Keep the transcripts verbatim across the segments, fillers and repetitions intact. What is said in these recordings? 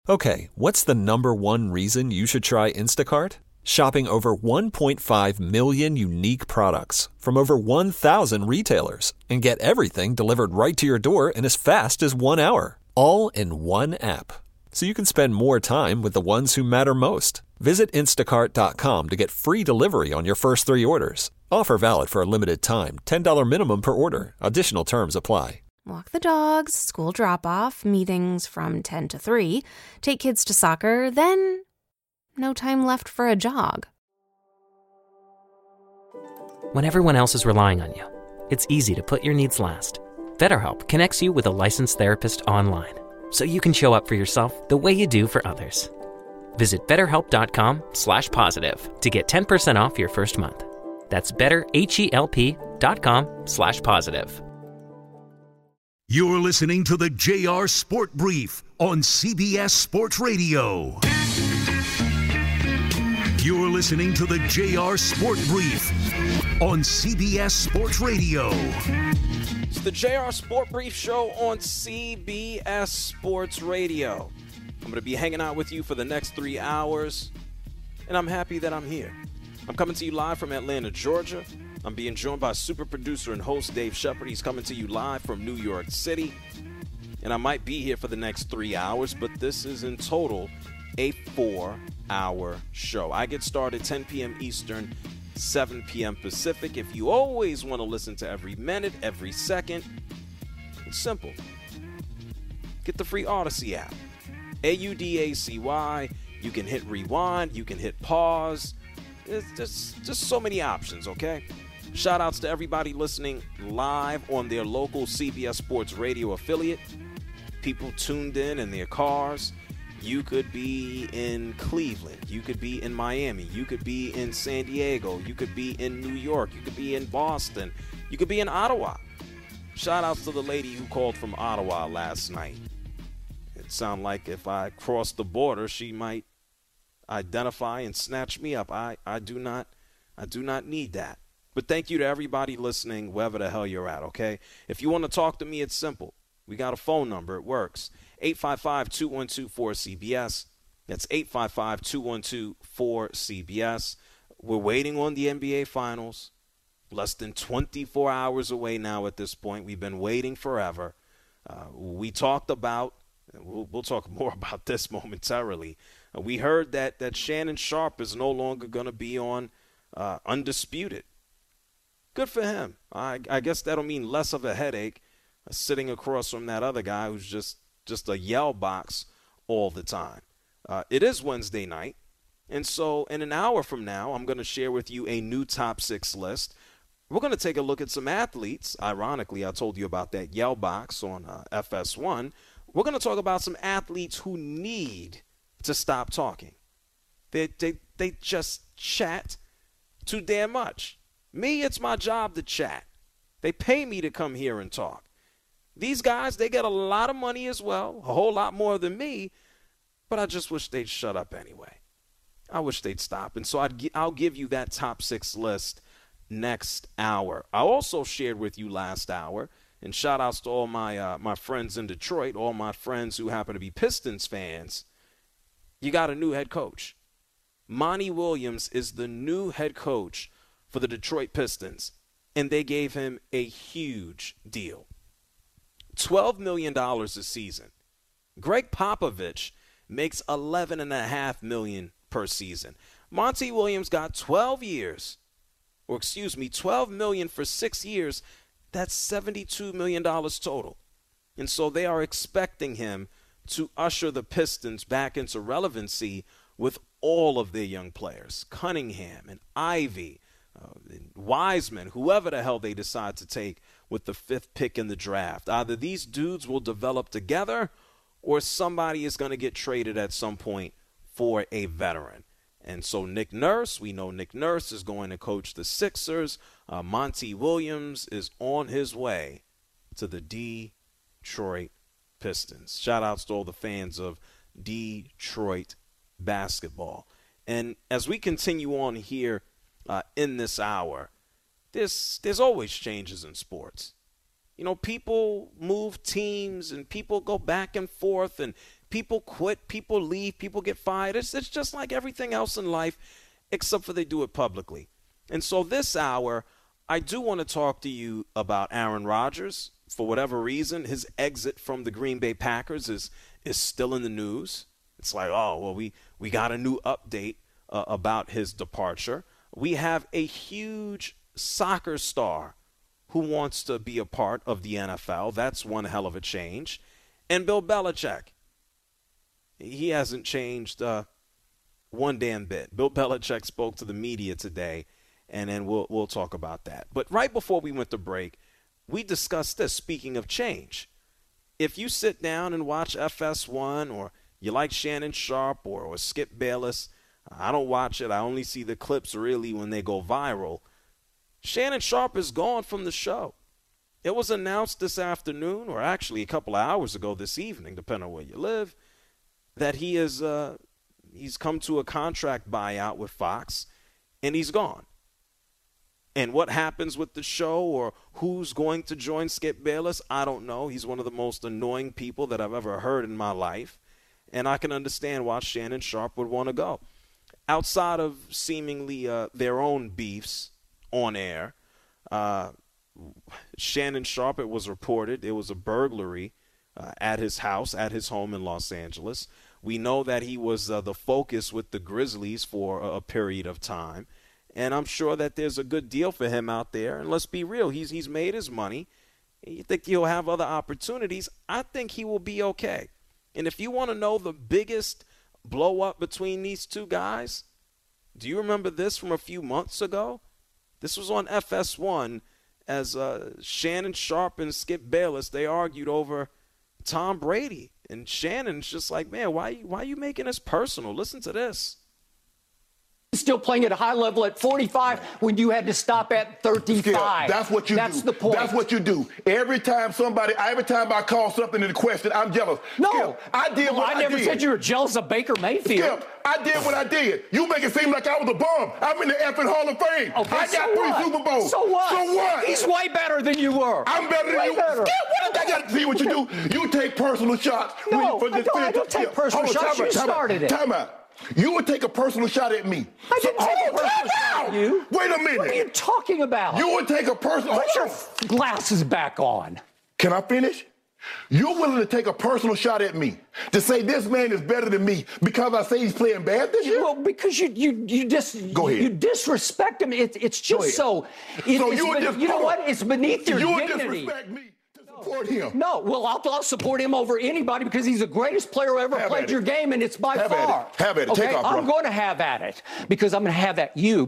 Okay, what's the number one reason you should try Instacart? Shopping over one point five million unique products from over one thousand retailers and get everything delivered right to your door in as fast as one hour, all in one app. So you can spend more time with the ones who matter most. Visit instacart dot com to get free delivery on your first three orders. Offer valid for a limited time. ten dollars minimum per order. Additional terms apply. Walk the dogs, school drop-off, meetings from ten to three, take kids to soccer, then no time left for a jog. When everyone else is relying on you, it's easy to put your needs last. BetterHelp connects you with a licensed therapist online, so you can show up for yourself the way you do for others. Visit betterhelp.com slash positive to get ten percent off your first month. That's betterhelp.com slash positive. You're listening to the J R Sport Brief on C B S Sports Radio. You're listening to the J R Sport Brief on C B S Sports Radio. It's the J R Sport Brief show on C B S Sports Radio. I'm going to be hanging out with you for the next three hours, and I'm happy that I'm here. I'm coming to you live from Atlanta, Georgia. I'm being joined by super producer and host Dave Shepard. He's coming to you live from New York City. And I might be here for the next three hours, but this is in total a four-hour show. I get started ten p.m. Eastern, seven p.m. Pacific. If you always want to listen to every minute, every second, it's simple. Get the free Odyssey app. A U D A C Y. You can hit rewind. You can hit pause. It's just, just so many options, okay? Shout outs to everybody listening live on their local C B S Sports Radio affiliate. People tuned in in their cars. You could be in Cleveland. You could be in Miami. You could be in San Diego. You could be in New York. You could be in Boston. You could be in Ottawa. Shout outs to the lady who called from Ottawa last night. It sounded like if I crossed the border, she might identify and snatch me up. I, I do not I do not need that. But thank you to everybody listening, wherever the hell you're at, okay? If you want to talk to me, it's simple. We got a phone number. It works. eight five five, two one two, four C B S. That's eight five five, two one two, four C B S. We're waiting on the N B A Finals. Less than twenty-four hours away now at this point. We've been waiting forever. Uh, we talked about, we'll, we'll talk more about this momentarily. Uh, we heard that, that Shannon Sharpe is no longer going to be on uh, Undisputed. Good for him. I, I guess that'll mean less of a headache uh, sitting across from that other guy who's just, just a yell box all the time. Uh, it is Wednesday night, and so in an hour from now, I'm going to share with you a new top six list. We're going to take a look at some athletes. Ironically, I told you about that yell box on uh, F S one. We're going to talk about some athletes who need to stop talking. They, they, they just chat too damn much. Me, it's my job to chat. They pay me to come here and talk. These guys, they get a lot of money as well, a whole lot more than me, but I just wish they'd shut up anyway. I wish they'd stop. And so I'd, I'll give you that top six list next hour. I also shared with you last hour, and shout outs to all my, uh, my friends in Detroit, all my friends who happen to be Pistons fans. You got a new head coach. Monty Williams is the new head coach for the Detroit Pistons, and they gave him a huge deal. twelve million dollars a season. Greg Popovich makes eleven point five million dollars per season. Monty Williams got twelve years, or excuse me, twelve million dollars for six years. That's seventy-two million dollars total. And so they are expecting him to usher the Pistons back into relevancy with all of their young players, Cunningham and Ivy, uh, and Wiseman, whoever the hell they decide to take with the fifth pick in the draft. Either these dudes will develop together or somebody is going to get traded at some point for a veteran. And so Nick Nurse, we know Nick Nurse is going to coach the Sixers. Uh, Monty Williams is on his way to the Detroit Pistons. Shout outs to all the fans of Detroit basketball. And as we continue on here uh, in this hour, there's, there's always changes in sports. You know, people move teams and people go back and forth and People quit, people leave, people get fired. It's, it's just like everything else in life, except for they do it publicly. And so this hour, I do want to talk to you about Aaron Rodgers. For whatever reason, his exit from the Green Bay Packers is is still in the news. It's like, oh, well, we, we got a new update uh, about his departure. We have a huge soccer star who wants to be a part of the N F L. That's one hell of a change. And Bill Belichick, he hasn't changed uh, one damn bit. Bill Belichick spoke to the media today, and then we'll we'll talk about that. But right before we went to break, we discussed this, speaking of change. If you sit down and watch F S one, or you like Shannon Sharpe or, or Skip Bayless, I don't watch it. I only see the clips really when they go viral. Shannon Sharpe is gone from the show. It was announced this afternoon, or actually a couple of hours ago this evening, depending on where you live, that he is uh, he's come to a contract buyout with Fox, and he's gone. And what happens with the show, or who's going to join Skip Bayless, I don't know. He's one of the most annoying people that I've ever heard in my life, and I can understand why Shannon Sharpe would want to go. Outside of seemingly uh, their own beefs on air, uh, Shannon Sharpe, it was reported, it was a burglary uh, at his house, at his home in Los Angeles. We know that he was uh, the focus with the Grizzlies for a, a period of time. And I'm sure that there's a good deal for him out there. And let's be real, he's he's made his money. You think he'll have other opportunities? I think he will be okay. And if you want to know the biggest blow up between these two guys, do you remember this from a few months ago? This was on F S one as uh, Shannon Sharpe and Skip Bayless, they argued over Tom Brady. And Shannon's just like, man, why, why are you making this personal? Listen to this. Still playing at a high level at forty-five when you had to stop at thirty-five. Skip, that's what you that's do. That's the point. That's what you do. Every time somebody, every time I call something into question, I'm jealous. No. Skip, I did well, what I, I never did. said you were jealous of Baker Mayfield. Skip, I did what I did. You make it seem like I was a bum. I'm in the effing Hall of Fame. Okay, I so got three what? Super Bowls. So what? So what? He's way better than you were. I'm better than way you. Better. Skip, what I got to see what you do. You take personal shots. No, when, I don't, I don't take personal Hold on, shots. time You out, time started out, it. Time out. You would take a personal shot at me. I didn't so, take oh, a personal shot at you. Wait a minute. What are you talking about? You would take a personal... Put your glasses back on. Can I finish? You're willing to take a personal shot at me to say this man is better than me because I say he's playing bad this year? Well, because you you you dis Go ahead. you disrespect him. It, it's just so. It, so it's you, be, just, you know what? It's beneath your you dignity. You would disrespect me. Support him. No, well, I'll, I'll support him over anybody because he's the greatest player who ever have played your game, and it's by have far. At it. Have at it. Okay? Take off, bro. I'm going to have at it because I'm going to have at you.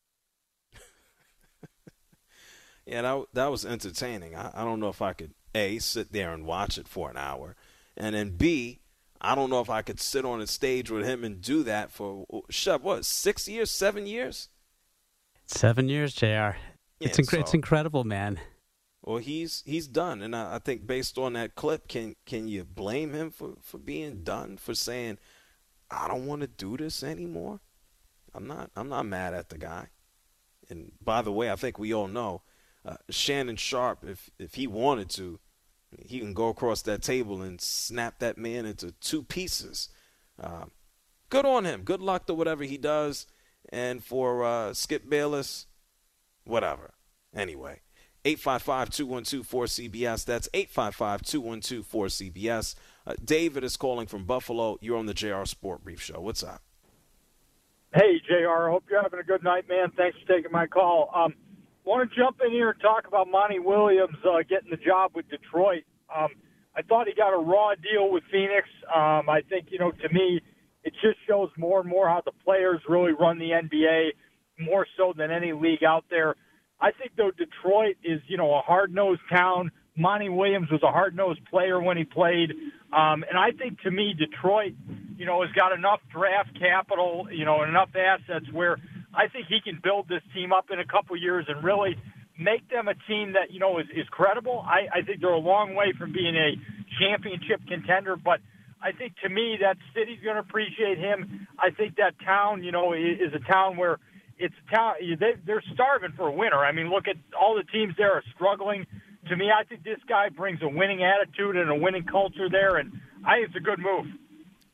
Yeah, that, that was entertaining. I, I don't know if I could, A, sit there and watch it for an hour, and then B, I don't know if I could sit on a stage with him and do that for, shut, what, six years, seven years? Seven years, J R. Yeah, it's, inc- so, it's incredible, man. Well, he's he's done, and I, I think based on that clip, can can you blame him for, for being done, for saying, I don't want to do this anymore? I'm not I'm not mad at the guy. And by the way, I think we all know uh, Shannon Sharpe, if if he wanted to, he can go across that table and snap that man into two pieces. Uh, good on him. Good luck to whatever he does. And for uh, Skip Bayless, whatever. Anyway. eight five five, two one two, four C B S. That's eight five five, two one two, four C B S. Uh, David is calling from Buffalo. You're on the J R Sport Brief Show. What's up? Hey, J R. Hope you're having a good night, man. Thanks for taking my call. Um, want to jump in here and talk about Monty Williams uh, getting the job with Detroit. Um, I thought he got a raw deal with Phoenix. Um, I think, you know, to me, it just shows more and more how the players really run the N B A, more so than any league out there. I think, though, Detroit is, you know, a hard-nosed town. Monty Williams was a hard-nosed player when he played. Um, and I think, to me, Detroit, you know, has got enough draft capital, you know, and enough assets where I think he can build this team up in a couple years and really make them a team that, you know, is, is credible. I, I think they're a long way from being a championship contender, but I think, to me, that city's going to appreciate him. I think that town, you know, is a town where it's a town, they, they're starving for a winner. I mean, look at all the teams there are struggling. To me, I think this guy brings a winning attitude and a winning culture there, and I think it's a good move.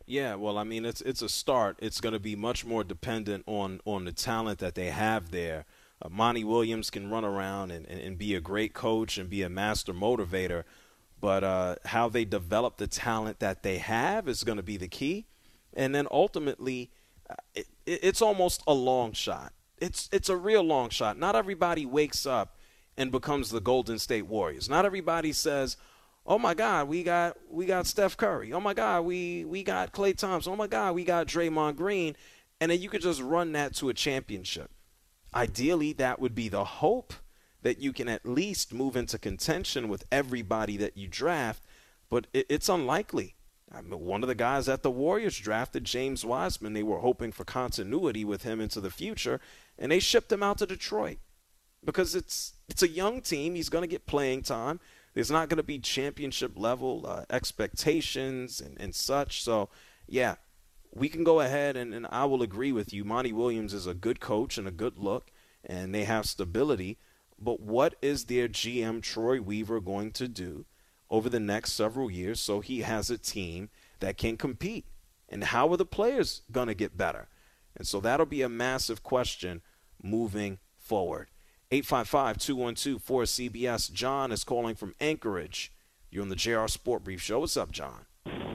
Yeah, well, I mean, it's it's a start. It's going to be much more dependent on, on the talent that they have there. Uh, Monty Williams can run around and, and, and be a great coach and be a master motivator, but uh, how they develop the talent that they have is going to be the key. And then ultimately, uh, it, it's almost a long shot. It's it's a real long shot. Not everybody wakes up and becomes the Golden State Warriors. Not everybody says, oh my God, we got we got Steph Curry. Oh my God, we we got Klay Thompson. Oh my God, we got Draymond Green. And then you could just run that to a championship. Ideally, that would be the hope, that you can at least move into contention with everybody that you draft. But it, it's unlikely. I mean, one of the guys that the Warriors drafted, James Wiseman, they were hoping for continuity with him into the future, and they shipped him out to Detroit because it's it's a young team. He's going to get playing time. There's not going to be championship level uh, expectations and, and such. So, yeah, we can go ahead and, and I will agree with you. Monty Williams is a good coach and a good look, and they have stability. But what is their G M, Troy Weaver, going to do over the next several years so he has a team that can compete? And how are the players going to get better? And so that'll be a massive question moving forward. eight five five, two one two, four C B S. John is calling from Anchorage. You're on the J R Sport Brief Show. What's up, John?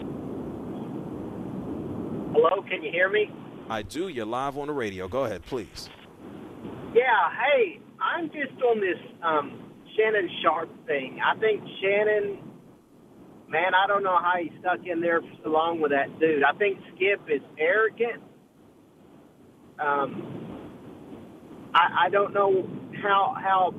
Hello, can you hear me? I do. You're live on the radio. Go ahead, please. Yeah, hey, I'm just on this um, Shannon Sharpe thing. I think Shannon, man, I don't know how he stuck in there for so long with that dude. I think Skip is arrogant. Um, I, I don't know how how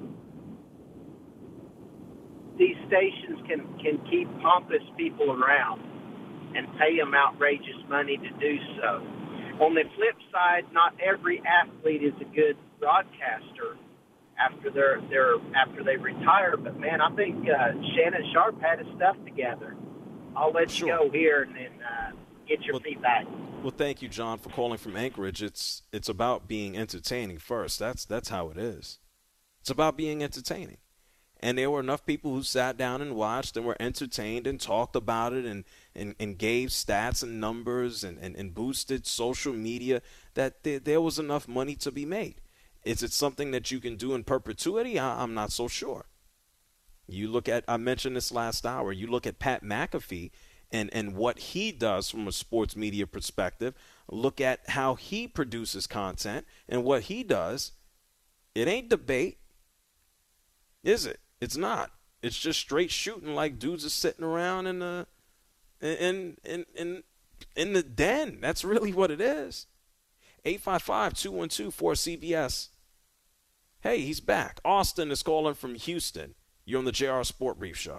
these stations can, can keep pompous people around and pay them outrageous money to do so. On the flip side, not every athlete is a good broadcaster after they're, they're after they retire. But man, I think uh, Shannon Sharpe had his stuff together. I'll let sure. you go here and then uh, get your well, feedback. Well, thank you, John, for calling from Anchorage. It's it's about being entertaining first. That's that's how it is. It's about being entertaining. And there were enough people who sat down and watched and were entertained and talked about it and, and, and gave stats and numbers and, and, and boosted social media that there, there was enough money to be made. Is it something that you can do in perpetuity? I, I'm not so sure. You look at, I mentioned this last hour, you look at Pat McAfee and, and what he does from a sports media perspective, look at how he produces content and what he does. It ain't debate, is it? It's not. It's just straight shooting like dudes are sitting around in the in in in in the den. That's really what it is. eight five five, two one two, four C B S. Hey, he's back. Austin is calling from Houston. You're on the J R Sport Brief Show.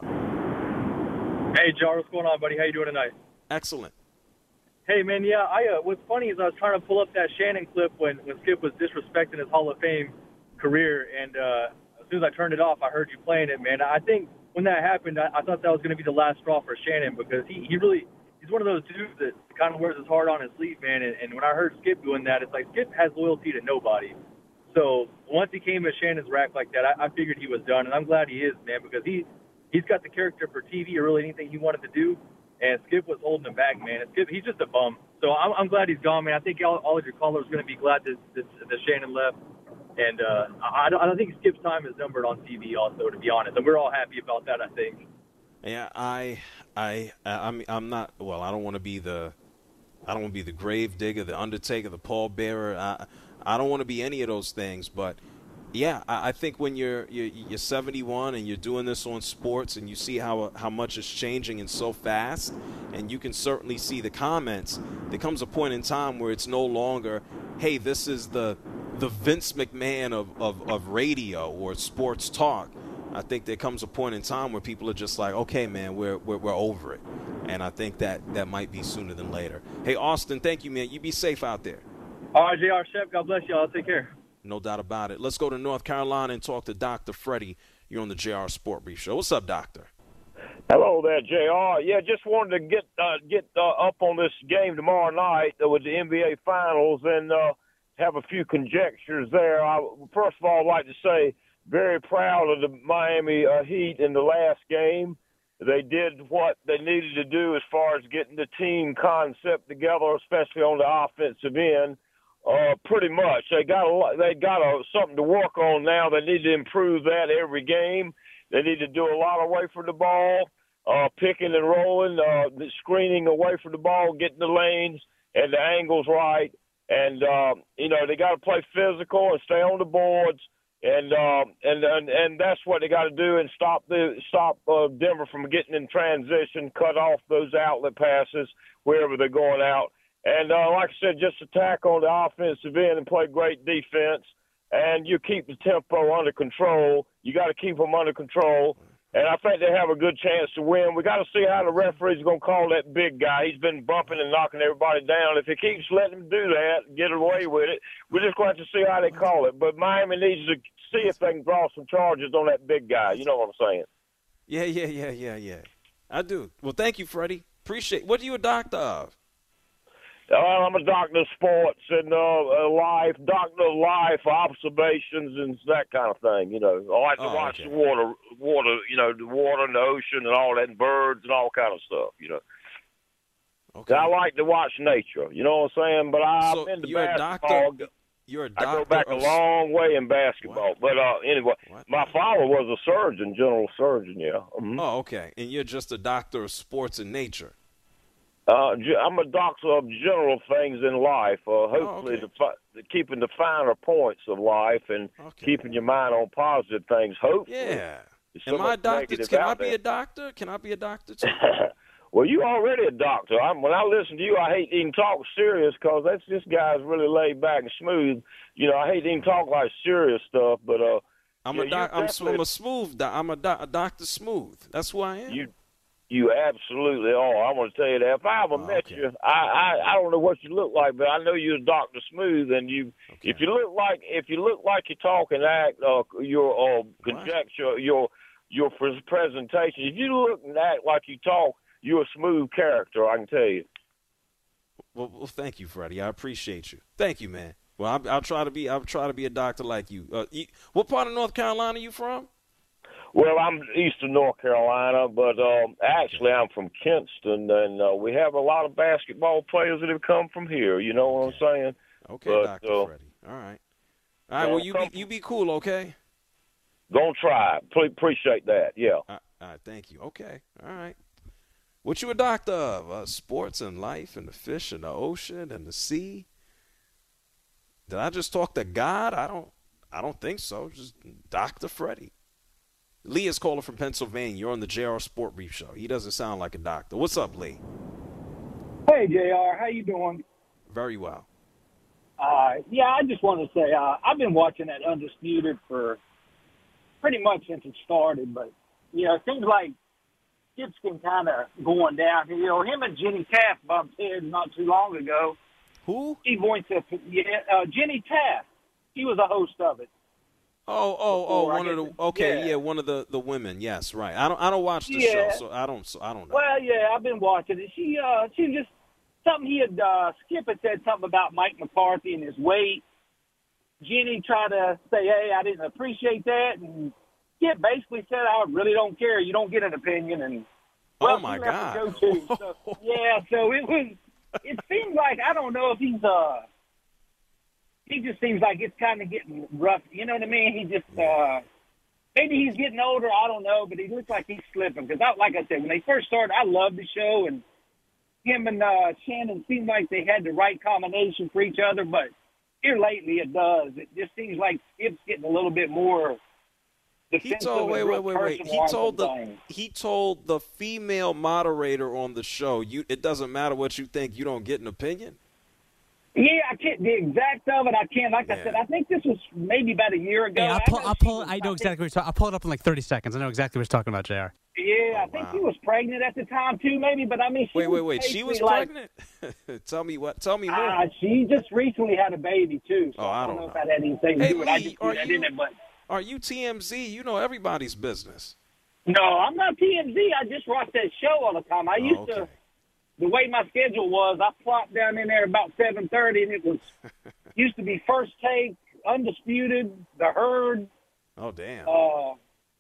Hey, Jar, what's going on, buddy? How you doing tonight? Excellent. Hey, man, yeah, I uh, what's funny is I was trying to pull up that Shannon clip when, when Skip was disrespecting his Hall of Fame career, and uh, as soon as I turned it off, I heard you playing it, man. I think when that happened, I, I thought that was going to be the last straw for Shannon because he, he really – he's one of those dudes that kind of wears his heart on his sleeve, man. And, and when I heard Skip doing that, it's like Skip has loyalty to nobody. So once he came at Shannon's rack like that, I, I figured he was done. And I'm glad he is, man, because he, he's got the character for T V or really anything he wanted to do. And Skip was holding him back, man. Skip, he's just a bum. So I'm, I'm glad he's gone, man. I think all, all of your callers are going to be glad that, that, that Shannon left. And uh, I, don't, I don't think Skip's time is numbered on T V also, to be honest. And we're all happy about that, I think. Yeah, I, I, I'm, I'm not. Well, I don't want to be the, I don't want to be the grave digger, the undertaker, the pallbearer. I, I don't want to be any of those things. But yeah, I, I think when you're, you're you're seventy-one and you're doing this on sports, and you see how how much is changing and so fast, and you can certainly see the comments. There comes a point in time where it's no longer, hey, this is the the Vince McMahon of, of, of radio or sports talk. I think there comes a point in time where people are just like, okay, man, we're, we're we're over it. And I think that that might be sooner than later. Hey, Austin, thank you, man. You be safe out there. All right, J R. Shep, God bless y'all. Take care. No doubt about it. Let's go to North Carolina and talk to Doctor Freddie. You're on the J R Sport Brief Show. What's up, Doctor? Hello there, J R. Yeah, just wanted to get uh, get uh, up on this game tomorrow night uh, with the N B A Finals and uh, have a few conjectures there. I, first of all, I'd like to say very proud of the Miami uh, Heat in the last game. They did what they needed to do as far as getting the team concept together, especially on the offensive end. Uh, pretty much, they got a, they got a, something to work on now. They need to improve that every game. They need to do a lot away from the ball, uh, picking and rolling, uh, the screening away from the ball, getting the lanes and the angles right. And uh, you know, they got to play physical and stay on the boards. And, uh, and and and that's what they got to do, and stop the stop uh, Denver from getting in transition, cut off those outlet passes wherever they're going out. And uh, like I said, just attack on the offensive end and play great defense. And you keep the tempo under control. You got to keep them under control. And I think they have a good chance to win. We got to see how the referee's going to call that big guy. He's been bumping and knocking everybody down. If he keeps letting him do that, get away with it, we're just going to have to see how they call it. But Miami needs to see if they can draw some charges on that big guy. You know what I'm saying? Yeah, yeah, yeah, yeah, yeah. I do. Well, thank you, Freddie. Appreciate it. What are you a doctor of? Uh, I'm a doctor of sports and uh, life, doctor of life, observations, and that kind of thing. You know, I like to Oh, watch okay. the water, water, you know, the water and the ocean and all that, and birds and all kind of stuff. You know, Okay. I like to watch nature. You know what I'm saying? But I've So been to you're a basketball. doctor. You're a I doctor. go back a of- long way in basketball. But uh, anyway, What? my father was a surgeon, general surgeon. Yeah. Mhm. Oh, okay. And you're just a doctor of sports and nature. Uh, ge- I'm a doctor of general things in life. Uh, hopefully, okay. the fi- the keeping the finer points of life and Okay. keeping your mind on positive things. Hopefully, Yeah. There's so Am I a much doctor? negative Can I out be there. a doctor? Can I be a doctor too? Well, you already a doctor. I'm, when I listen to you, I hate to even talk serious because that's this guy's really laid back and smooth. You know, I hate to even talk like serious stuff, but uh, I'm yeah, a doc. you I'm, definitely- I'm a smooth. Doc, I'm a, doc, a doctor smooth. That's who I am. you you absolutely are. I want to tell you that. If I ever Oh, met okay. you, I, I I don't know what you look like, but I know you're Doctor Smooth, and you Okay. if you look like if you look like you talk and act, uh, your uh, conjecture, your your pres- presentation. If you look and act like you talk, you're a smooth character. I can tell you. Well, well, thank you, Freddie. I appreciate you. Thank you, man. Well, I'll, I'll try to be. I'll try to be a doctor like you. Uh, you. What part of North Carolina are you from? Well, I'm eastern North Carolina, but um, actually I'm from Kinston, and uh, we have a lot of basketball players that have come from here. You know what I'm saying? Okay, But, Doctor uh, Freddie. All right. All right. yeah, Well, you come- be you be cool, okay? Gonna try. Pre- appreciate that. Yeah. All right. Thank you. Okay. All right. What you a doctor of? Uh, sports and life and the fish and the ocean and the sea. Did I just talk to God? I don't. I don't think so. Just Doctor Freddie. Lee is calling from Pennsylvania. You're on the J R Sport Brief Show. He doesn't sound like a doctor. What's up, Lee? Hey, J R, how you doing? Very well. Uh, yeah, I just want to say uh, I've been watching that Undisputed for pretty much since it started, but you know, it seems like Skip's been kind of going downhill. Him and Jenny Taft bumped heads not too long ago. Who? He went to yeah, uh, Jenny Taft. He was a host of it. Oh, oh, oh, Before I one of get the to- okay, yeah. yeah. one of the, the women. Yes, right. I don't I don't watch the Yeah. show, so I don't so I don't know. Well, yeah, I've been watching it. She, uh, she just something he had. Uh, Skip had said something about Mike McCarthy and his weight. Jenny tried to say, "Hey, I didn't appreciate that," and Skip basically said, "I really don't care. You don't get an opinion." And well, Oh, my she left God. to go too. So, yeah, so it was. It seems like I don't know if he's uh. He just seems like it's kind of getting rough. You know what I mean? He just uh. Maybe he's getting older. I don't know, but he looks like he's slipping. Because, like I said, when they first started, I loved the show, and him and uh, Shannon seemed like they had the right combination for each other. But here lately, it does. It just seems like Skip's getting a little bit more He defensive. told wait and wait real wait wait. personal He on told the some things. he told the female moderator on the show, you it doesn't matter what you think, you don't get an opinion. Yeah, I can't. The exact of it, I can't. Like I Yeah. said, I think this was maybe about a year ago. Hey, I'll I pull, know I'll she pull, was- I know think- exactly what you're talking I'll pull it up in like thirty seconds. I know exactly what you're talking about, J R. Yeah, I Oh, think wow. she was pregnant at the time too, maybe. But I mean, she Wait, wait, was wait. She was basically like, pregnant? Tell me what tell me more. Uh, she just recently had a baby too. So Oh, I I don't don't know if know. that had anything to Hey, do with it. I Lee, just are threw that you- in it, but Are you T M Z? You know everybody's business. no, I'm not T M Z. I just watch that show all the time. I Oh, used okay. to. The way my schedule was, I plopped down in there about seven thirty, and it was used to be First Take, Undisputed, The Herd. Oh damn. Uh,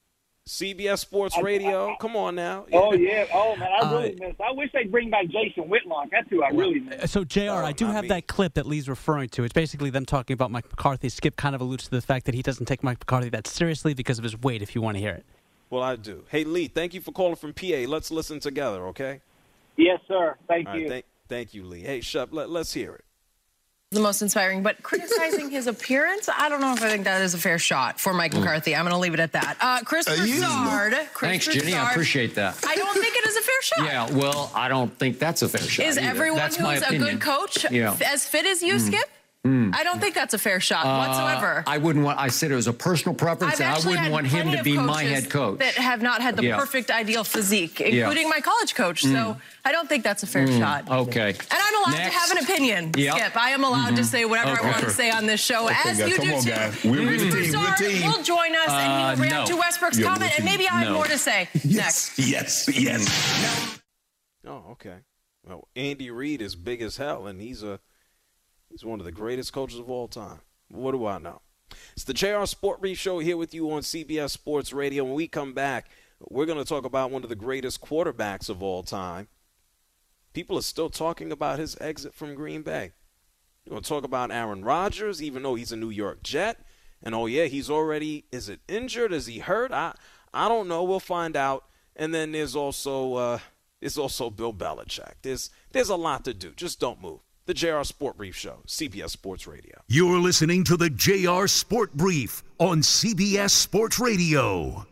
C B S Sports Radio. I, I, Come on now. Oh, yeah. Oh, man, I really uh, miss. I wish they'd bring back Jason Whitlock. That's who I really miss. So, J R, oh, I do have me. that clip that Lee's referring to. It's basically them talking about Mike McCarthy. Skip kind of alludes to the fact that he doesn't take Mike McCarthy that seriously because of his weight, if you want to hear it. Well, I do. Hey, Lee, thank you for calling from P A. Let's listen together, okay? Yes, sir. Thank All you. Right, thank, thank you, Lee. Hey, Shep, let, let's hear it. The most inspiring, but criticizing his appearance, I don't know if I think that is a fair shot for Mike McCarthy. I'm going to leave it at that. Uh, Chris uh, Broussard. Thanks, Jenny. I appreciate that. I don't think it is a fair shot. Yeah, well, I don't think that's a fair shot. Is either. everyone that's who's a good coach yeah. as fit as you, mm. Skip? Mm. I don't think that's a fair shot uh, whatsoever. I wouldn't want. I said it was a personal preference, and I wouldn't want him to be my head coach. That have not had the yeah. perfect ideal physique, including yeah. my college coach. Mm. So I don't think that's a fair mm. shot. Okay. And I'm allowed Next. to have an opinion, yep. Skip. I am allowed mm-hmm. to say whatever okay. I want to say on this show, okay, as guys, you come do on, too. Guys. We're, we're Chris team, Broussard we're team. will join us, uh, and he will react no. to Westbrook's yeah, comment, and maybe I have no. more to say yes. next. Yes, yes. Oh, okay. Well, Andy Reid is big as hell, and he's a he's one of the greatest coaches of all time. What do I know? It's the J R Sport Brief Show here with you on C B S Sports Radio. When we come back, we're going to talk about one of the greatest quarterbacks of all time. People are still talking about his exit from Green Bay. We're going to talk about Aaron Rodgers, even though he's a New York Jet. And, oh, yeah, he's already – is it injured? Is he hurt? I I don't know. We'll find out. And then there's also uh, there's also Bill Belichick. There's, there's a lot to do. Just don't move. The J R Sport Brief Show, C B S Sports Radio. You're listening to the J R Sport Brief on C B S Sports Radio.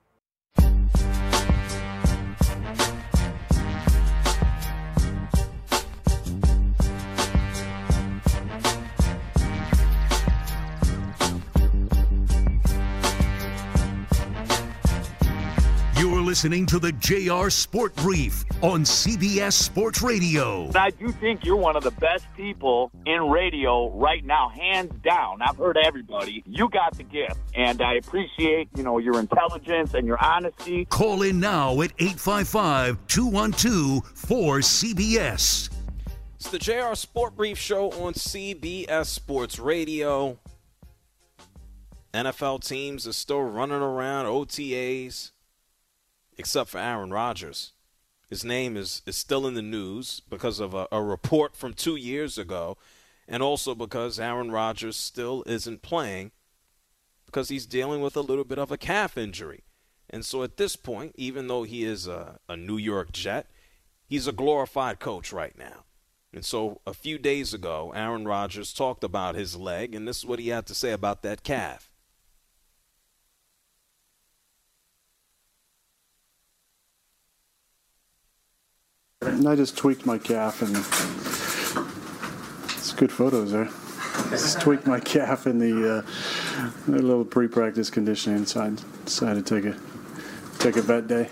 You're listening to the J R Sport Brief on C B S Sports Radio. I do think you're one of the best people in radio right now, hands down. I've heard everybody. You got the gift, and I appreciate, you know, your intelligence and your honesty. Call in now at eight five five, two one two, four C B S. It's the J R Sport Brief Show on C B S Sports Radio. N F L teams are still running around, O T As. Except for Aaron Rodgers. His name is, is still in the news because of a, a report from two years ago, and also because Aaron Rodgers still isn't playing because he's dealing with a little bit of a calf injury. And so at this point, even though he is a, a New York Jet, he's a glorified coach right now. And so a few days ago, Aaron Rodgers talked about his leg, and this is what he had to say about that calf. I just tweaked my calf, and it's good photos there. I just tweaked my calf in the uh, a little pre-practice conditioning, so I decided to take a take a vet day.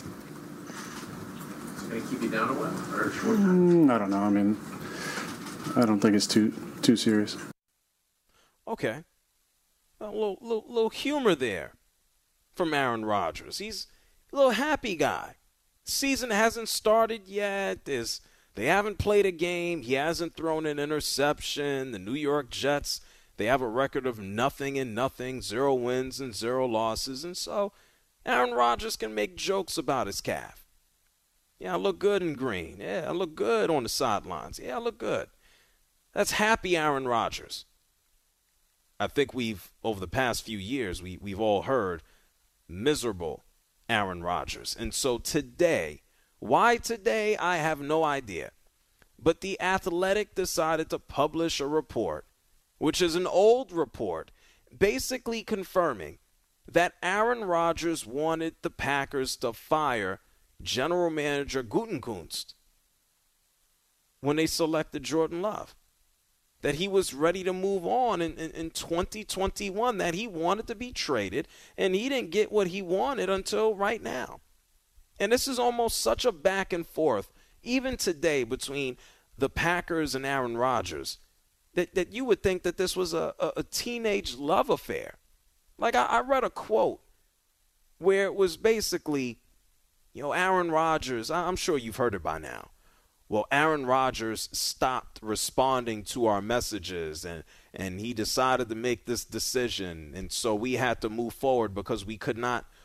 Is it going to keep you down a while, or a short time? Mm, I don't know. I mean, I don't think it's too too serious. Okay, a little little, little humor there from Aaron Rodgers. He's a little happy guy. Season hasn't started yet. There's, they haven't played a game. He hasn't thrown an interception. The New York Jets, they have a record of nothing and nothing, zero wins and zero losses. And so Aaron Rodgers can make jokes about his calf. Yeah, I look good in green. Yeah, I look good on the sidelines. Yeah, I look good. That's happy Aaron Rodgers. I think we've, over the past few years, we, we've all heard miserable Aaron Rodgers. And so today, why today, I have no idea. But The Athletic decided to publish a report, which is an old report, basically confirming that Aaron Rodgers wanted the Packers to fire general manager Gutekunst when they selected Jordan Love. That he was ready to move on in, in, in twenty twenty-one, that he wanted to be traded, and he didn't get what he wanted until right now. And this is almost such a back and forth, even today, between the Packers and Aaron Rodgers, that, that you would think that this was a, a, a teenage love affair. Like, I, I read a quote where it was basically, you know, Aaron Rodgers, I'm sure you've heard it by now. Well, Aaron Rodgers stopped responding to our messages, and, and he decided to make this decision. And so we had to move forward because we could not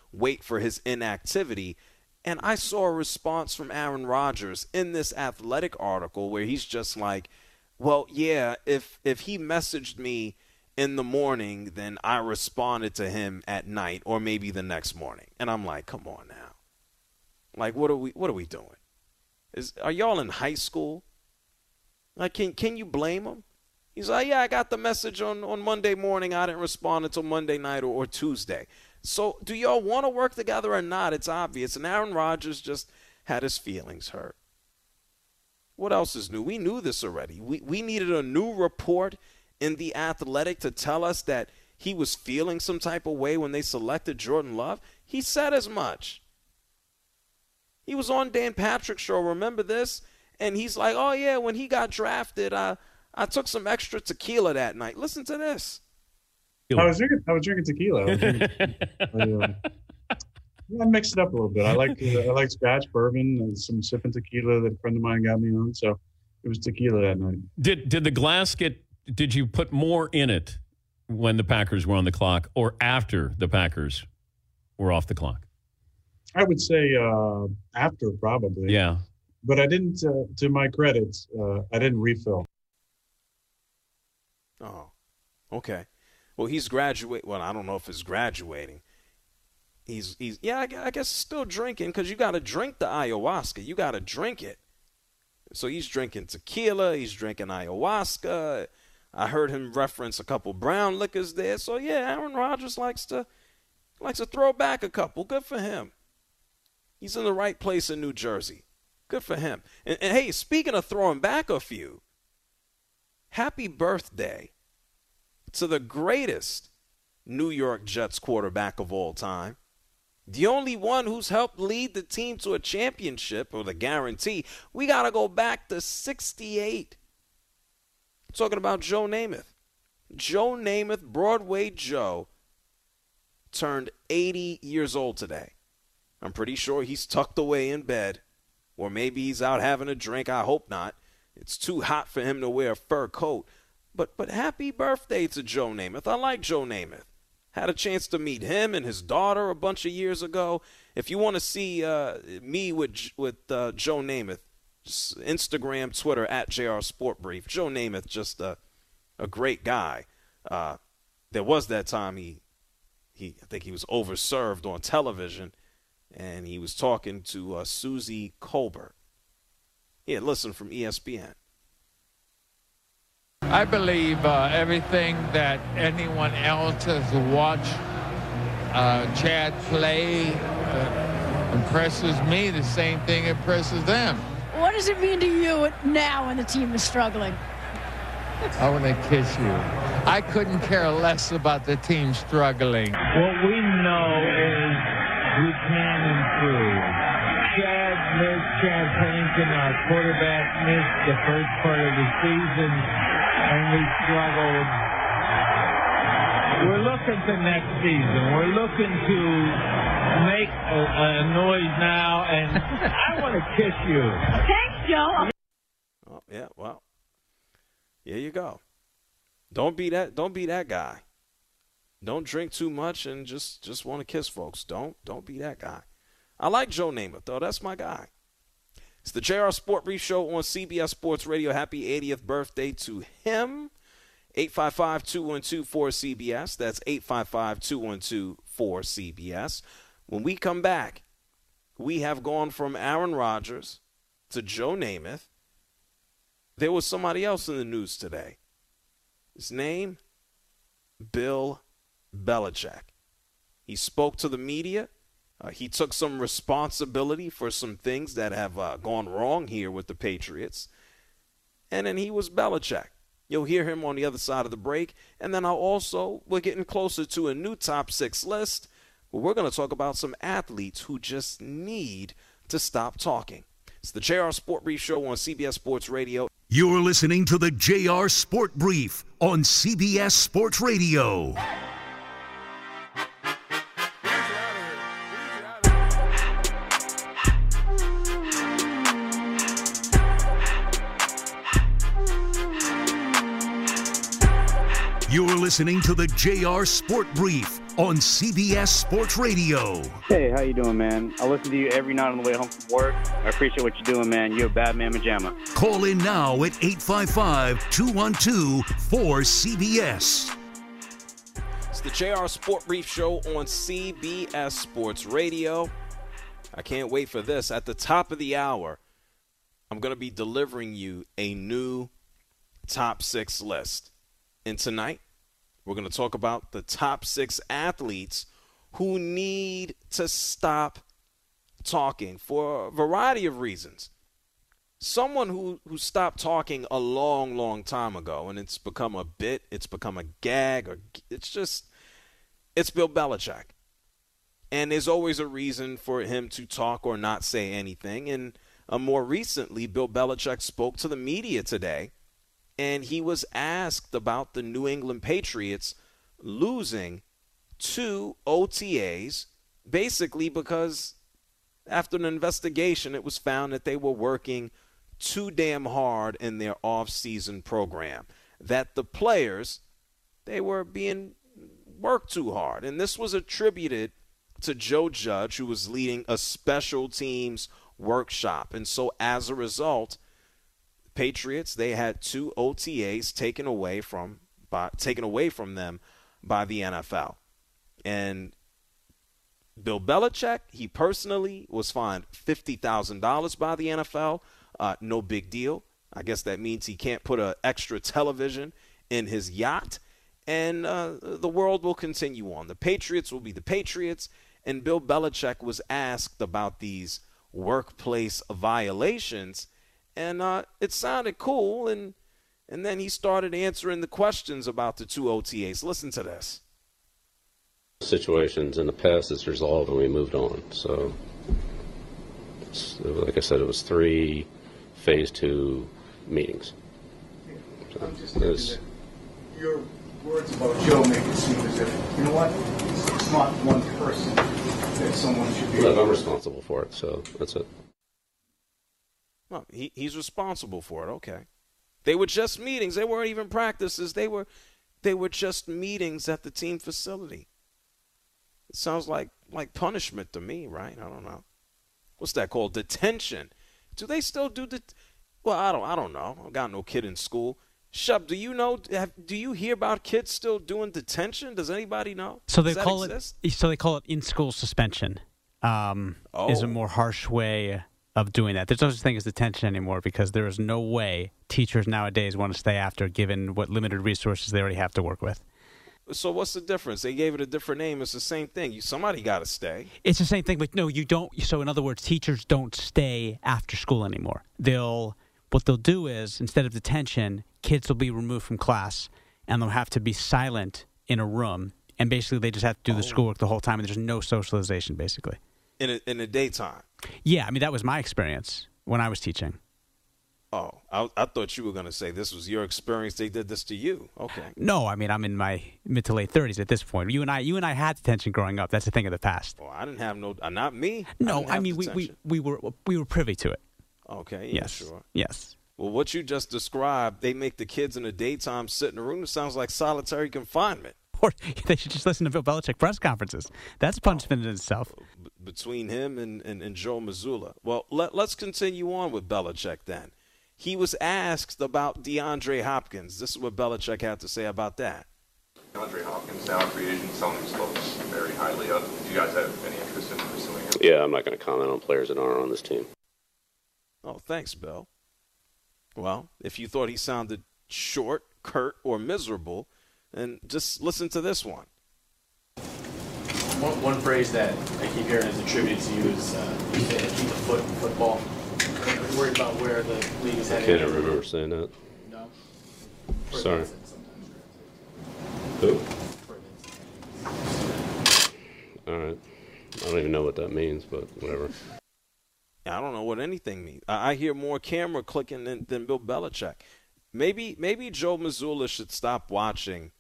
wait for his inactivity. And I saw a response from Aaron Rodgers in this Athletic article where he's just like, well, yeah, if if he messaged me in the morning, then I responded to him at night or maybe the next morning. And I'm like, come on now. Like, what are we what are we doing? Is are y'all in high school? Like, can can you blame him? He's like, yeah, I got the message on, on Monday morning. I didn't respond until Monday night or, or Tuesday. So do y'all want to work together or not? It's obvious. And Aaron Rodgers just had his feelings hurt. What else is new? We knew this already. We we needed a new report in The Athletic to tell us that he was feeling some type of way when they selected Jordan Love. He said as much. He was on Dan Patrick's show, remember this? And he's like, oh, yeah, when he got drafted, I, I took some extra tequila that night. Listen to this. I was drinking. I was drinking tequila. I, was drinking, I, uh, I mixed it up a little bit. I like uh, I like Scotch bourbon and some sipping tequila that a friend of mine got me on. So it was tequila that night. Did did the glass get? Did you put more in it when the Packers were on the clock, or after the Packers were off the clock? I would say uh, after, probably. Yeah. But I didn't. Uh, to my credit, uh, I didn't refill. Oh, okay. Well, he's graduate. Well, I don't know if it's graduating. He's he's yeah. I, I guess still drinking because you got to drink the ayahuasca. You got to drink it. So he's drinking tequila. He's drinking ayahuasca. I heard him reference a couple brown liquors there. So yeah, Aaron Rodgers likes to likes to throw back a couple. Good for him. He's in the right place in New Jersey. Good for him. And, and hey, speaking of throwing back a few, happy birthday to the greatest New York Jets quarterback of all time, the only one who's helped lead the team to a championship or the guarantee. We got to go back to sixty-eight. Talking about Joe Namath. Joe Namath, Broadway Joe, turned eighty years old today. I'm pretty sure he's tucked away in bed, or maybe he's out having a drink. I hope not. It's too hot for him to wear a fur coat. But but happy birthday to Joe Namath. I like Joe Namath. Had a chance to meet him and his daughter a bunch of years ago. If you want to see uh, me with with uh, Joe Namath, just Instagram, Twitter, at J R Sport Brief. Joe Namath, just a, a great guy. Uh, there was that time he, he, I think he was overserved on television, and he was talking to uh, Susie Colbert. Yeah, listen from E S P N. I believe uh, everything that anyone else has watched uh, Chad play uh, impresses me. The same thing impresses them. What does it mean to you now when the team is struggling? I want to kiss you. I couldn't care less about the team struggling. What we know is we can improve. Chad missed, Chad Pennington, our quarterback, missed the first part of the season, and we struggled. We're looking to next season. We're looking to make a, a noise now, and I want to kiss you. Thanks, Joe. Oh, yeah, well, here you go. Don't be that. Don't be that guy. Don't drink too much and just just want to kiss folks. Don't don't be that guy. I like Joe Namath, though. That's my guy. It's the J R Sport Brief Show on C B S Sports Radio. Happy eightieth birthday to him. eight five five, two one two, four C B S. That's eight five five, two one two, four C B S. When we come back, we have gone from Aaron Rodgers to Joe Namath. There was somebody else in the news today. His name, Bill Belichick. He spoke to the media. Uh, he took some responsibility for some things that have uh, gone wrong here with the Patriots. And then he was Belichick. You'll hear him on the other side of the break. And then I'll also, we're getting closer to a new top six list where we're going to talk about some athletes who just need to stop talking. It's the J R Sport Brief Show on C B S Sports Radio. You're listening to the J R Sport Brief on C B S Sports Radio. You're listening to the J R Sport Brief on C B S Sports Radio. Hey, how you doing, man? I listen to you every night on the way home from work. I appreciate what you're doing, man. You're a bad man, Majama. Call in now at eight five five, two one two, four C B S. It's the J R Sport Brief Show on C B S Sports Radio. I can't wait for this. At the top of the hour, I'm going to be delivering you a new top six list. And tonight, we're going to talk about the top six athletes who need to stop talking for a variety of reasons. Someone who, who stopped talking a long, long time ago, and it's become a bit, it's become a gag, or it's just, it's Bill Belichick. And there's always a reason for him to talk or not say anything. And uh, more recently, Bill Belichick spoke to the media today, and he was asked about the New England Patriots losing two O T As, basically because after an investigation, it was found that they were working too damn hard in their off-season program, that the players, they were being worked too hard. And this was attributed to Joe Judge, who was leading a special teams workshop. And so as a result, Patriots, they had two O T As taken away from by, taken away from them by the N F L. And Bill Belichick, he personally was fined fifty thousand dollars by the N F L. Uh, no big deal. I guess that means he can't put an extra television in his yacht. And uh, the world will continue on. The Patriots will be the Patriots. And Bill Belichick was asked about these workplace violations. And uh, it sounded cool. And, and then he started answering the questions about the two O T As. Listen to this. Situations in the past is resolved and we moved on. So, like I said, it was three phase two meetings. So I'm just thinking that your words about Joe make it seem as if, you know what, it's not one person that someone should be. Look, I'm responsible for it, so that's it. Well, he, he's responsible for it. Okay. They were just meetings. They weren't even practices. They were, they were just meetings at the team facility. It sounds like, like punishment to me, right? I don't know. What's that called? Detention. Do they still do det? Well, I don't. I don't know. I've got no kid in school. Shub, do you know? Have, do you hear about kids still doing detention? Does anybody know? So they Does that call exist? it. So they call it in-school suspension. Um, Oh. Is a more harsh way of doing that. There's no such thing as detention anymore because there is no way teachers nowadays want to stay after, given what limited resources they already have to work with. So what's the difference? They gave it a different name. It's the same thing. You somebody got to stay. It's the same thing, but no, you don't. So in other words, teachers don't stay after school anymore. They'll what they'll do is instead of detention, kids will be removed from class and they'll have to be silent in a room, and basically they just have to do the Oh. schoolwork the whole time, and there's no socialization basically. In a, in the daytime. Yeah, I mean that was my experience when I was teaching. Oh, I, I thought you were going to say this was your experience. They did this to you. Okay. No, I mean I'm in my mid to late thirties at this point. You and I, you and I had detention growing up. That's a thing of the past. Well, I didn't have no. Uh, not me. No, didn't I, have mean we, we detention. we were we were privy to it. Okay. Yeah, Yes. Sure. Yes. Well, what you just described, they make the kids in the daytime sit in a room. It sounds like solitary confinement. Or they should just listen to Bill Belichick press conferences. That's punishment in itself. B- between him and, and, and Joe Mazzulla. Well, let, let's continue on with Belichick then. He was asked about DeAndre Hopkins. This is what Belichick had to say about that. DeAndre Hopkins now a free agent. Someone who spoke very highly of. Do you guys have any interest in pursuing him? Yeah, I'm not going to comment on players that aren't on this team. Oh, thanks, Bill. Well, if you thought he sounded short, curt, or miserable, then just listen to this one. One, one phrase that I keep hearing is attributed to you is uh, you say keep the foot in football. Are you worried about where the league is I headed? can't remember saying that. No? Sorry. Who? All right. I don't even know what that means, but whatever. I don't know what anything means. I, I hear more camera clicking than, than Bill Belichick. Maybe maybe Joe Mazzulla should stop watching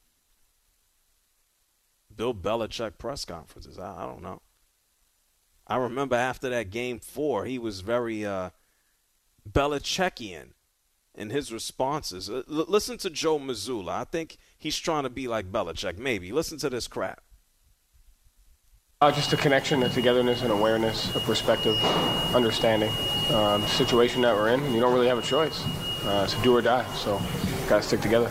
Bill Belichick press conferences. I, I don't know. I remember after that game four, he was very uh, Belichickian in his responses. L- listen to Joe Mazzulla. I think he's trying to be like Belichick. Maybe. Listen to this crap. Uh, just a connection, a togetherness, and awareness, a perspective, understanding. Um, situation that we're in, and you don't really have a choice. Uh, it's a do or die, so gotta stick together.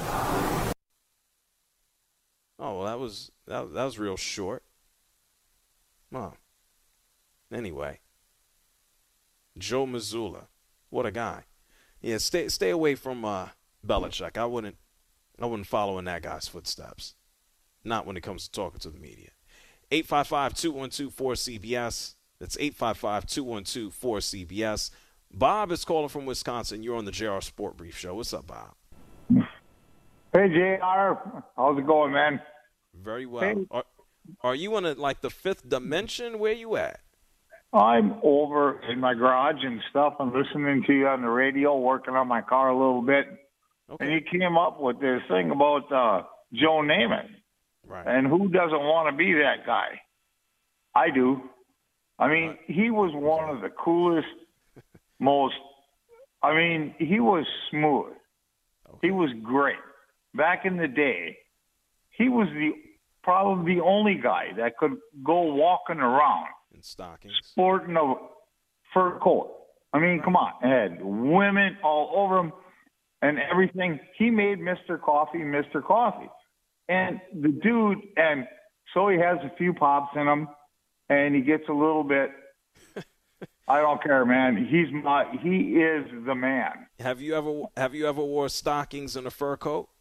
Oh, well, that was that, that was real short. Wow. Anyway, Joe Mazzulla, what a guy. Yeah, stay stay away from uh, Belichick. I wouldn't I wouldn't follow in that guy's footsteps. Not when it comes to talking to the media. eight five five, two one two, four C B S. That's eight five five, two one two, four C B S. Bob is calling from Wisconsin. You're on the J R Sport Brief Show. What's up, Bob? Hey, J R. How's it going, man? Very well. Hey. Are, are you in, a, like, the fifth dimension? Where you at? I'm over in my garage and stuff. I'm listening to you on the radio, working on my car a little bit. Okay. And you came up with this thing about uh, Joe Namath. Right. And who doesn't want to be that guy? I do. I mean, right. He was one of the coolest, most, I mean, he was smooth. Okay. He was great. Back in the day, he was the probably the only guy that could go walking around in stockings, sporting a fur coat. I mean, come on, had women all over him and everything. He made Mister Coffee Mister Coffee. And the dude, and so he has a few pops in him, and he gets a little bit, I don't care, man. He's my, he is the man. Have you ever, have you ever wore stockings and a fur coat?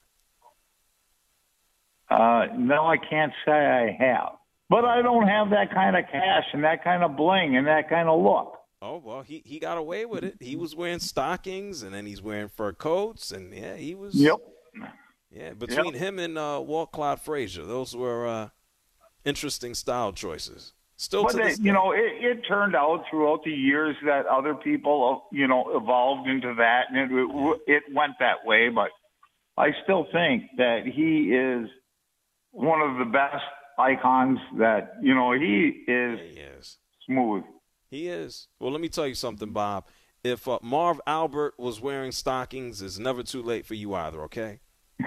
Uh, no, I can't say I have. But I don't have that kind of cash and that kind of bling and that kind of look. Oh, well, he, he got away with it. He was wearing stockings, and then he's wearing fur coats, and, yeah, he was. Yep. Yeah, between yep. him and uh, Walt Clyde Frazier, those were uh, interesting style choices. Still but to they, this day. You know, it, it turned out throughout the years that other people, you know, evolved into that, and it, it, it went that way. But I still think that he is one of the best icons that, you know, he is, yeah, he is. smooth. He is. Well, let me tell you something, Bob. If uh, Marv Albert was wearing stockings, it's never too late for you either, okay?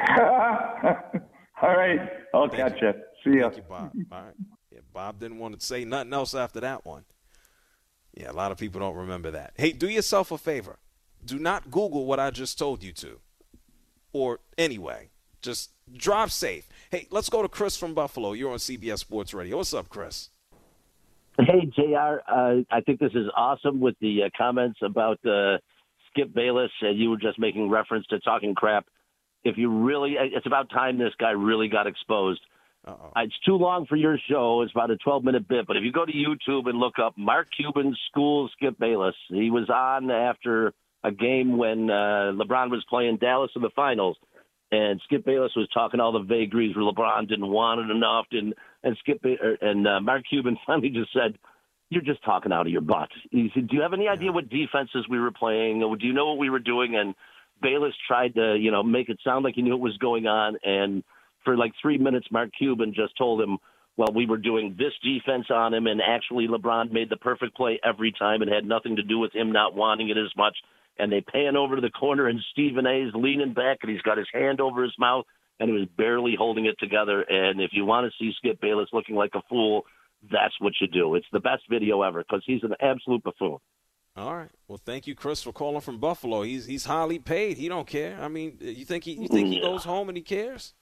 All right. I'll Thank catch you. you. See ya. Thank you, Bob. All right. Yeah, Bob didn't want to say nothing else after that one. Yeah, a lot of people don't remember that. Hey, do yourself a favor. Do not Google what I just told you to. Or anyway, just drive safe. Hey, let's go to Chris from Buffalo. You're on C B S Sports Radio. What's up, Chris? Hey, J R. Uh, I think this is awesome with the uh, comments about uh, Skip Bayless. Uh, you were just making reference to talking crap. If you really, it's about time this guy really got exposed. Uh-oh. It's too long for your show. It's about a twelve-minute bit. But if you go to YouTube and look up Mark Cuban schools Skip Bayless, he was on after a game when uh, LeBron was playing Dallas in the finals. And Skip Bayless was talking all the vagaries where LeBron didn't want it enough. And, and, Skip, and uh, Mark Cuban finally just said, you're just talking out of your butt. He said, do you have any idea what defenses we were playing? Or do you know what we were doing? And Bayless tried to, you know, make it sound like he knew what was going on. And for like three minutes, Mark Cuban just told him, well, we were doing this defense on him. And actually, LeBron made the perfect play every time. It had nothing to do with him not wanting it as much. And they pan over to the corner, and Stephen A. is leaning back, and he's got his hand over his mouth, and he was barely holding it together. And if you want to see Skip Bayless looking like a fool, that's what you do. It's the best video ever because he's an absolute buffoon. All right. Well, thank you, Chris, for calling from Buffalo. He's he's highly paid. He don't care. I mean, you think he you think he Yeah. goes home and he cares?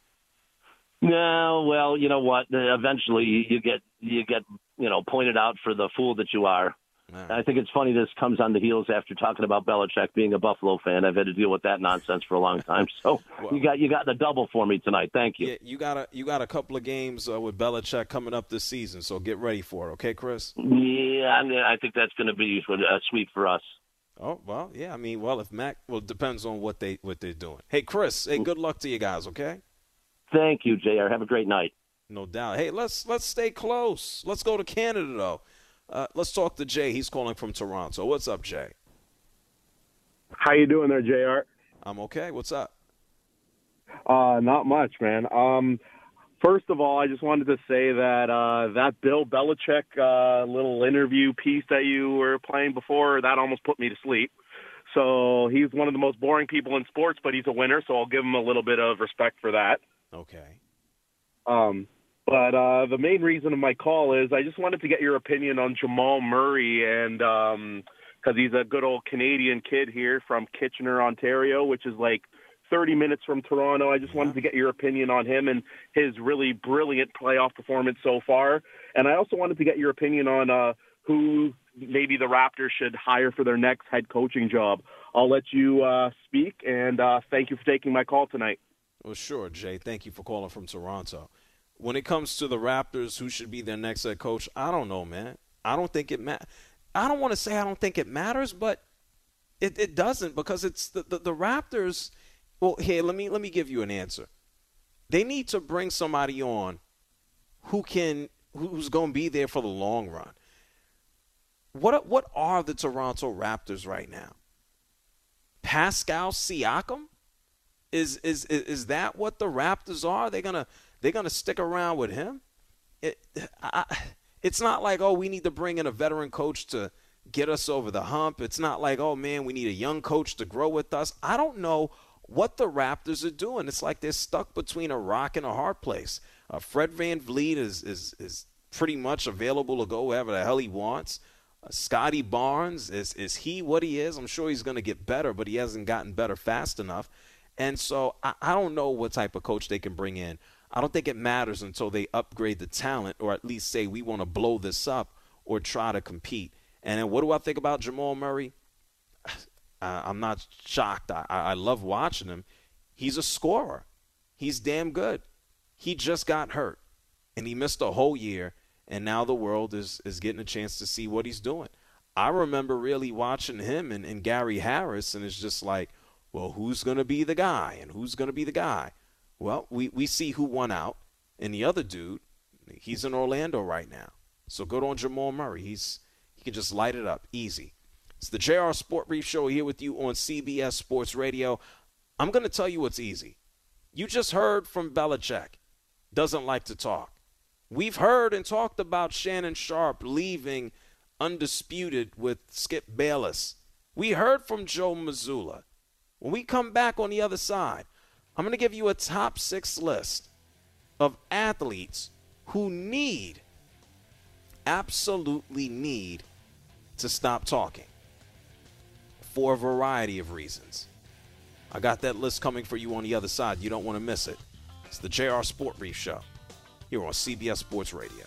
No, well, you know what? Eventually, you get you get you know pointed out for the fool that you are. Right. I think it's funny this comes on the heels after talking about Belichick being a Buffalo fan. I've had to deal with that nonsense for a long time. So well, you got you got the double for me tonight. Thank you. Yeah, you got a you got a couple of games uh, with Belichick coming up this season, so get ready for it, okay, Chris? Yeah, I, mean, I think that's going to be a sweep for us. Oh well, yeah. I mean, well, if Mac, well, it depends on what they what they're doing. Hey, Chris, hey, good luck to you guys, okay? Thank you, J R. Have a great night. No doubt. Hey, let's let's stay close. Let's go to Canada though. Uh, let's talk to Jay. He's calling from Toronto. What's up, Jay? How you doing there, J R? I'm okay. What's up? Uh, not much, man. Um, first of all, I just wanted to say that uh, that Bill Belichick uh, little interview piece that you were playing before, that almost put me to sleep. So he's one of the most boring people in sports, but he's a winner, so I'll give him a little bit of respect for that. Okay. Um, But uh, the main reason of my call is I just wanted to get your opinion on Jamal Murray, and um, because he's a good old Canadian kid here from Kitchener, Ontario, which is like thirty minutes from Toronto. I just wanted to get your opinion on him and his really brilliant playoff performance so far. And I also wanted to get your opinion on uh, who maybe the Raptors should hire for their next head coaching job. I'll let you uh, speak, and uh, thank you for taking my call tonight. Well, sure, Jay. Thank you for calling from Toronto. When it comes to the Raptors, who should be their next head coach, I don't know, man. I don't think it matters. I don't want to say I don't think it matters, but it, it doesn't, because it's the, the, the Raptors. Well, here, let me let me give you an answer. They need to bring somebody on who can who's going to be there for the long run. What what are the Toronto Raptors right now? Pascal Siakam? Is is is, is that what the Raptors are? They're gonna they're gonna stick around with him? It I, it's not like, oh, we need to bring in a veteran coach to get us over the hump. It's not like, oh man, we need a young coach to grow with us. I don't know what the Raptors are doing. It's like they're stuck between a rock and a hard place. Uh, Fred VanVleet is is is pretty much available to go wherever the hell he wants. Uh, Scotty Barnes, is is he what he is? I'm sure he's going to get better, but he hasn't gotten better fast enough. And so I, I don't know what type of coach they can bring in. I don't think it matters until they upgrade the talent, or at least say we want to blow this up or try to compete. And then what do I think about Jamal Murray? Uh, I'm not shocked. I, I love watching him. He's a scorer. He's damn good. He just got hurt, and he missed a whole year, and now the world is, is getting a chance to see what he's doing. I remember really watching him and, and Gary Harris, and it's just like, well, who's going to be the guy, and who's going to be the guy? Well, we, we see who won out, and the other dude, he's in Orlando right now. So good on Jamal Murray. He's he can just light it up easy. It's the J R Sport Brief Show here with you on C B S Sports Radio. I'm going to tell you what's easy. You just heard from Belichick. Doesn't like to talk. We've heard and talked about Shannon Sharpe leaving undisputed with Skip Bayless. We heard from Joe Mazzulla. When we come back on the other side, I'm going to give you a top six list of athletes who need, absolutely need, to stop talking for a variety of reasons. I got that list coming for you on the other side. You don't want to miss it. It's the J R Sport Brief Show here on C B S Sports Radio.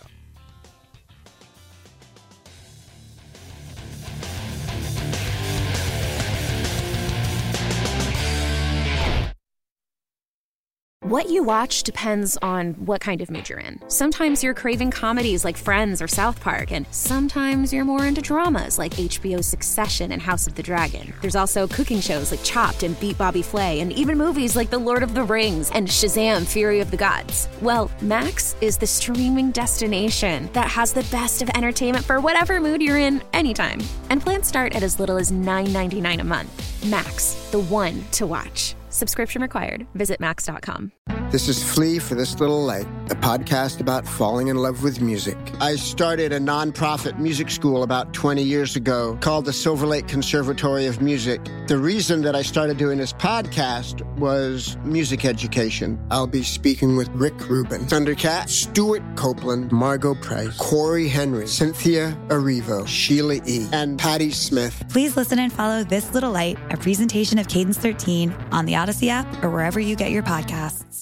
What you watch depends on what kind of mood you're in. Sometimes you're craving comedies like Friends or South Park, and sometimes you're more into dramas like H B O's Succession and House of the Dragon. There's also cooking shows like Chopped and Beat Bobby Flay, and even movies like The Lord of the Rings and Shazam! Fury of the Gods. Well, Max is the streaming destination that has the best of entertainment for whatever mood you're in anytime. And plans start at as little as nine ninety-nine a month. Max, the one to watch. Subscription required. Visit max dot com. This is Flea for This Little Light, a podcast about falling in love with music. I started a nonprofit music school about twenty years ago called the Silver Lake Conservatory of Music. The reason that I started doing this podcast was music education. I'll be speaking with Rick Rubin, Thundercat, Stuart Copeland, Margot Price, Corey Henry, Cynthia Erivo, Sheila E., and Patti Smith. Please listen and follow This Little Light, a presentation of Cadence thirteen on the Odyssey app or wherever you get your podcasts.